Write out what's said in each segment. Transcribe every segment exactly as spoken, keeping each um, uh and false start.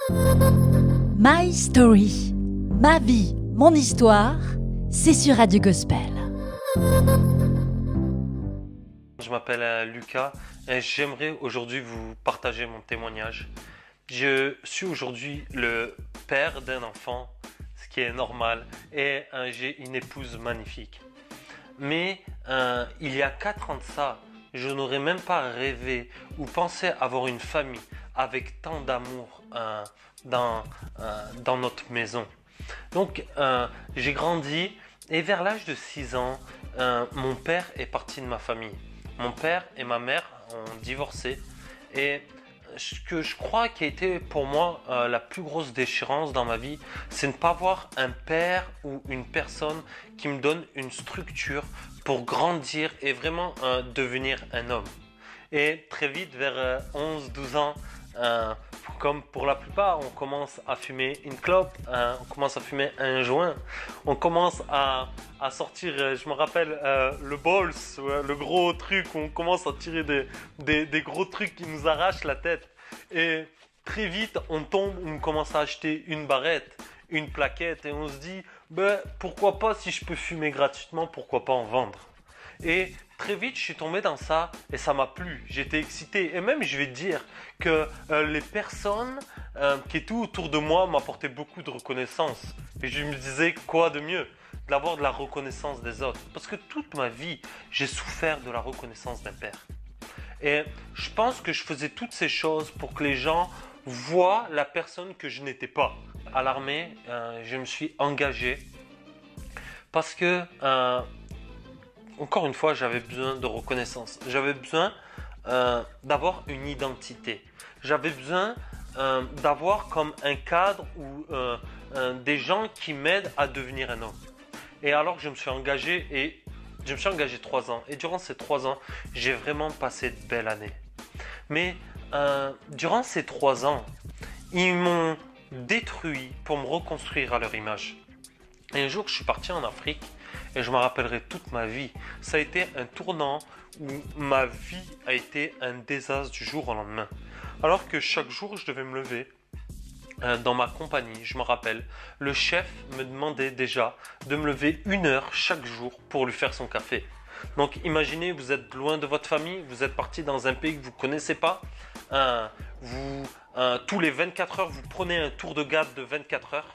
My Story, ma vie, mon histoire, c'est sur Radio Gospel. Je m'appelle euh, Lucas et j'aimerais aujourd'hui vous partager mon témoignage. Je suis aujourd'hui le père d'un enfant, ce qui est normal, et euh, j'ai une épouse magnifique. Mais euh, il y a quatre ans de ça, je n'aurais même pas rêvé ou pensé avoir une famille avec tant d'amour euh, dans, euh, dans notre maison. Donc euh, j'ai grandi et vers l'âge de six ans, euh, mon père est parti de ma famille. Mon père et ma mère ont divorcé et ce que je crois qui a été pour moi euh, la plus grosse déchirance dans ma vie, c'est ne pas avoir un père ou une personne qui me donne une structure pour grandir et vraiment euh, devenir un homme. Et très vite, vers euh, onze douze ans, euh, comme pour la plupart, on commence à fumer une clope, hein, on commence à fumer un joint, on commence à, à sortir, euh, je me rappelle, euh, le balls, ouais, le gros truc, on commence à tirer des, des, des gros trucs qui nous arrachent la tête. Et très vite, on tombe, on commence à acheter une barrette, une plaquette, et on se dit, ben, pourquoi pas, si je peux fumer gratuitement, pourquoi pas en vendre? Et très vite, je suis tombé dans ça et ça m'a plu. J'étais excité. Et même, je vais te dire que euh, les personnes euh, qui étaient autour de moi m'apportaient beaucoup de reconnaissance. Et je me disais, quoi de mieux d'avoir de la reconnaissance des autres? Parce que toute ma vie, j'ai souffert de la reconnaissance d'un père. Et je pense que je faisais toutes ces choses pour que les gens voient la personne que je n'étais pas. À l'armée, euh, je me suis engagé parce que... Euh, Encore une fois, j'avais besoin de reconnaissance. J'avais besoin euh, d'avoir une identité. J'avais besoin euh, d'avoir comme un cadre ou euh, euh, des gens qui m'aident à devenir un homme. Et alors, je me suis engagé et je me suis engagé trois ans. Et durant ces trois ans, j'ai vraiment passé de belles années. Mais euh, durant ces trois ans, ils m'ont détruit pour me reconstruire à leur image. Et un jour, je suis parti en Afrique. Et je me rappellerai toute ma vie. Ça a été un tournant où ma vie a été un désastre du jour au lendemain. Alors que chaque jour, je devais me lever euh, dans ma compagnie. Je me rappelle, le chef me demandait déjà de me lever une heure chaque jour pour lui faire son café. Donc imaginez, vous êtes loin de votre famille, vous êtes parti dans un pays que vous ne connaissez pas. Euh, vous, euh, tous les vingt-quatre heures, vous prenez un tour de garde de vingt-quatre heures.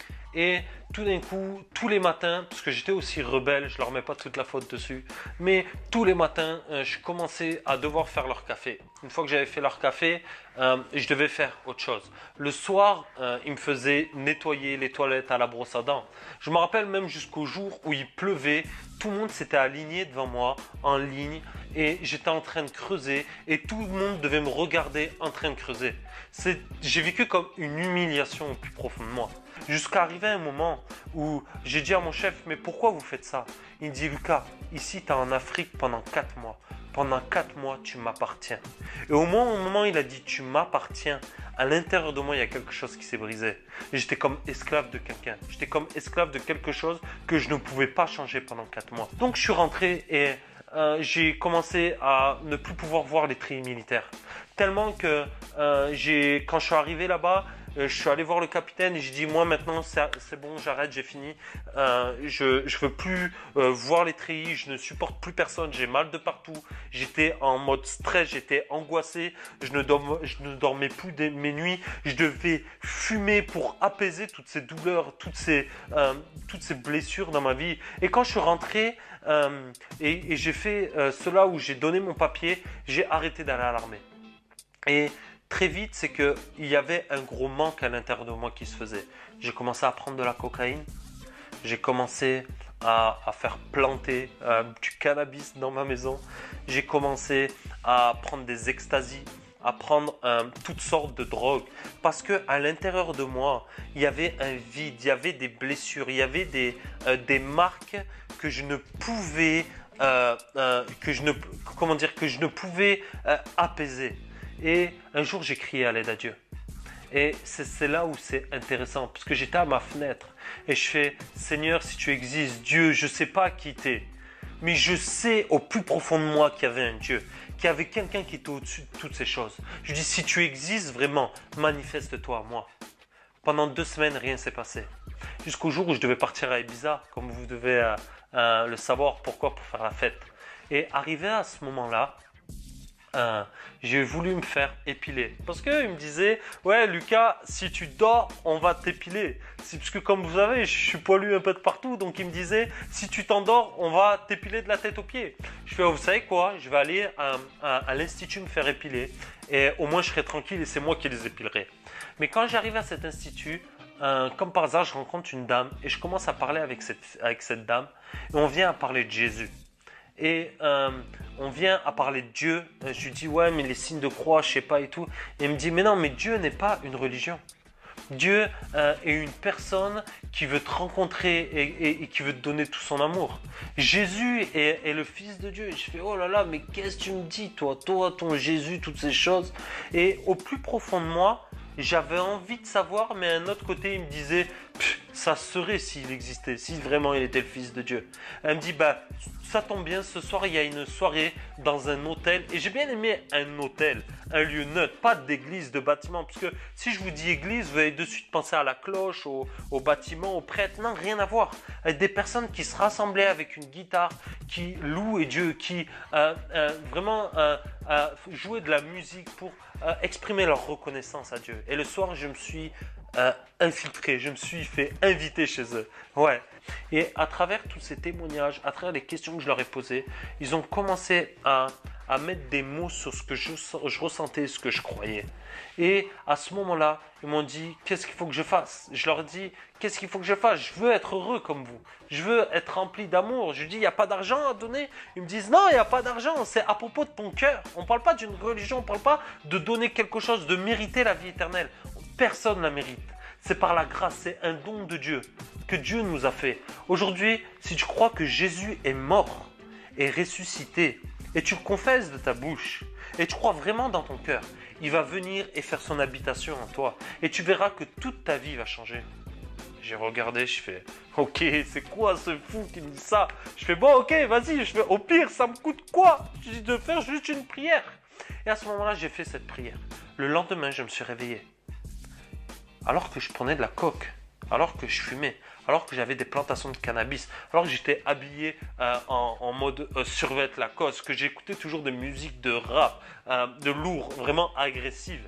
Et tout d'un coup, tous les matins, parce que j'étais aussi rebelle, je ne leur mets pas toute la faute dessus, mais tous les matins, euh, je commençais à devoir faire leur café. Une fois que j'avais fait leur café, euh, je devais faire autre chose. Le soir, euh, ils me faisaient nettoyer les toilettes à la brosse à dents. Je me rappelle même jusqu'au jour où il pleuvait, tout le monde s'était aligné devant moi, en ligne, et j'étais en train de creuser, et tout le monde devait me regarder en train de creuser. C'est, j'ai vécu comme une humiliation au plus profond de moi. Jusqu'à arriver à un moment où j'ai dit à mon chef, mais pourquoi vous faites ça? Il me dit, Lucas, ici tu es en Afrique pendant quatre mois. Pendant quatre mois, tu m'appartiens. Et au moment, au moment où il a dit, tu m'appartiens, à l'intérieur de moi, il y a quelque chose qui s'est brisé. J'étais comme esclave de quelqu'un. J'étais comme esclave de quelque chose que je ne pouvais pas changer pendant quatre mois. Donc je suis rentré et euh, j'ai commencé à ne plus pouvoir voir les treillis militaires. Tellement que euh, j'ai, quand je suis arrivé là-bas, je suis allé voir le capitaine et j'ai dit, moi maintenant c'est, c'est bon, j'arrête, j'ai fini. Euh, je ne veux plus euh, voir les treillis, je ne supporte plus personne, j'ai mal de partout. J'étais en mode stress, j'étais angoissé, je ne, dorm, je ne dormais plus de mes nuits. Je devais fumer pour apaiser toutes ces douleurs, toutes ces, euh, toutes ces blessures dans ma vie. Et quand je suis rentré euh, et, et j'ai fait euh, cela où j'ai donné mon papier, j'ai arrêté d'aller à l'armée. Et très vite, c'est qu'il y avait un gros manque à l'intérieur de moi qui se faisait. J'ai commencé à prendre de la cocaïne. J'ai commencé à, à faire planter euh, du cannabis dans ma maison. J'ai commencé à prendre des extasies, à prendre euh, toutes sortes de drogues. Parce qu'à l'intérieur de moi, il y avait un vide, il y avait des blessures, il y avait des, euh, des marques que je ne pouvais, euh, euh, que je ne, comment dire, que je ne pouvais euh, apaiser. Et un jour, j'ai crié à l'aide à Dieu. Et c'est, c'est là où c'est intéressant, parce que j'étais à ma fenêtre et je fais, Seigneur, si tu existes, Dieu, je ne sais pas qui t'es, mais je sais au plus profond de moi qu'il y avait un Dieu, qu'il y avait quelqu'un qui était au-dessus de toutes ces choses. Je lui dis, si tu existes vraiment, manifeste-toi à moi. Pendant deux semaines, rien ne s'est passé. Jusqu'au jour où je devais partir à Ibiza, comme vous devez euh, euh, le savoir, pourquoi, pour faire la fête. Et arrivé à ce moment-là, euh, j'ai voulu me faire épiler. Parce qu'il me disait, ouais Lucas, si tu dors, on va t'épiler. C'est parce que comme vous savez, je suis poilu un peu de partout. Donc il me disait, si tu t'endors, on va t'épiler de la tête aux pieds. Je fais, oh, vous savez quoi, je vais aller à, à, à l'institut me faire épiler. Et au moins je serai tranquille et c'est moi qui les épilerai. Mais quand j'arrive à cet institut, euh, comme par hasard, je rencontre une dame et je commence à parler avec cette, avec cette dame. Et on vient à parler de Jésus. Et euh, on vient à parler de Dieu. Je lui dis, ouais, mais les signes de croix, je sais pas et tout. Et il me dit, mais non, mais Dieu n'est pas une religion. Dieu euh, est une personne qui veut te rencontrer et, et, et qui veut te donner tout son amour. Jésus est, est le Fils de Dieu. Et je fais, oh là là, mais qu'est-ce que tu me dis, toi, toi, ton Jésus, toutes ces choses. Et au plus profond de moi, j'avais envie de savoir, mais d'un autre côté, il me disait, ça serait s'il existait, si vraiment il était le Fils de Dieu. Elle me dit, bah, ça tombe bien, ce soir, il y a une soirée dans un hôtel. Et j'ai bien aimé un hôtel, un lieu neutre, pas d'église, de bâtiment. Parce que si je vous dis église, vous allez de suite penser à la cloche, au, au bâtiment, au prêtre. Non, rien à voir. Avec des personnes qui se rassemblaient avec une guitare, qui louaient Dieu, qui euh, euh, vraiment euh, euh, jouaient de la musique pour euh, exprimer leur reconnaissance à Dieu. Et le soir, je me suis euh, infiltré, je me suis fait inviter chez eux. Ouais. Et à travers tous ces témoignages, à travers les questions que je leur ai posées, ils ont commencé à, à mettre des mots sur ce que je, je ressentais, ce que je croyais. Et à ce moment-là, ils m'ont dit, qu'est-ce qu'il faut que je fasse? Je leur ai dit, qu'est-ce qu'il faut que je fasse? Je veux être heureux comme vous. Je veux être rempli d'amour. Je lui dis, il n'y a pas d'argent à donner? Ils me disent, non, il n'y a pas d'argent. C'est à propos de ton cœur. On ne parle pas d'une religion, on ne parle pas de donner quelque chose, de mériter la vie éternelle. Personne ne la mérite. C'est par la grâce, c'est un don de Dieu que Dieu nous a fait. Aujourd'hui, si tu crois que Jésus est mort et ressuscité, et tu le confesses de ta bouche, et tu crois vraiment dans ton cœur, il va venir et faire son habitation en toi. Et tu verras que toute ta vie va changer. J'ai regardé, je fais, ok, c'est quoi ce fou qui me dit ça? Je fais, bon, ok, vas-y, je fais, au pire, ça me coûte quoi? Je dis de faire juste une prière. Et à ce moment-là, j'ai fait cette prière. Le lendemain, je me suis réveillé. Alors que je prenais de la coke, alors que je fumais, alors que j'avais des plantations de cannabis, alors que j'étais habillé euh, en, en mode euh, survêt Lacoste, que j'écoutais toujours de musique de rap, euh, de lourd, vraiment agressive.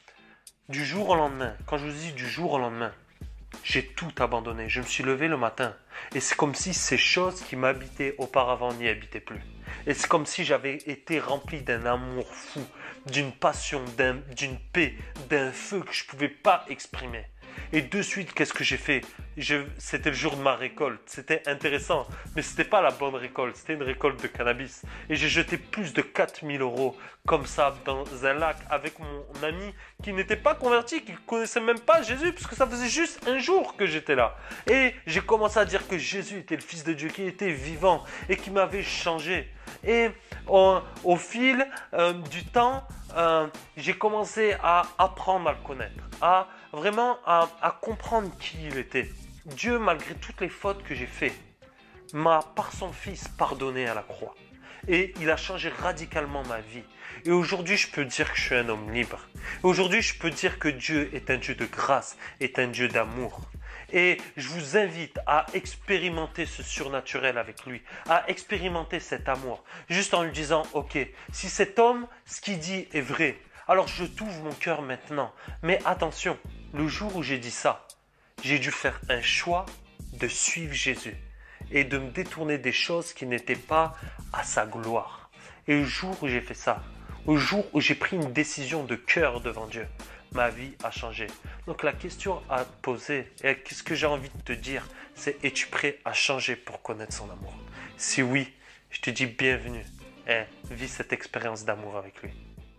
Du jour au lendemain, quand je vous dis du jour au lendemain, j'ai tout abandonné. Je me suis levé le matin et c'est comme si ces choses qui m'habitaient auparavant n'y habitaient plus. Et c'est comme si j'avais été rempli d'un amour fou, d'une passion, d'un, d'une paix, d'un feu que je ne pouvais pas exprimer. Et de suite, qu'est-ce que j'ai fait? je, C'était le jour de ma récolte. C'était intéressant, mais ce n'était pas la bonne récolte. C'était une récolte de cannabis. Et j'ai jeté plus de quatre mille euros comme ça dans un lac avec mon ami qui n'était pas converti, qui ne connaissait même pas Jésus, parce que ça faisait juste un jour que j'étais là. Et j'ai commencé à dire que Jésus était le Fils de Dieu, qui était vivant et qui m'avait changé. Et au, au fil euh, du temps, euh, j'ai commencé à apprendre à le connaître, à vraiment à, à comprendre qui il était. Dieu, malgré toutes les fautes que j'ai faites, m'a par son Fils pardonné à la croix. Et il a changé radicalement ma vie. Et aujourd'hui, je peux dire que je suis un homme libre. Et aujourd'hui, je peux dire que Dieu est un Dieu de grâce, est un Dieu d'amour. Et je vous invite à expérimenter ce surnaturel avec lui, à expérimenter cet amour, juste en lui disant, ok, si cet homme, ce qu'il dit est vrai, alors je t'ouvre mon cœur maintenant. Mais attention, le jour où j'ai dit ça, j'ai dû faire un choix de suivre Jésus et de me détourner des choses qui n'étaient pas à sa gloire. Et le jour où j'ai fait ça, au jour où j'ai pris une décision de cœur devant Dieu, ma vie a changé. Donc la question à poser, et ce que j'ai envie de te dire, c'est es-tu prêt à changer pour connaître son amour? Si oui, je te dis bienvenue et vis cette expérience d'amour avec lui.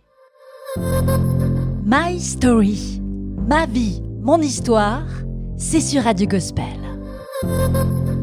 My Story, ma vie, mon histoire, c'est sur Radio Gospel.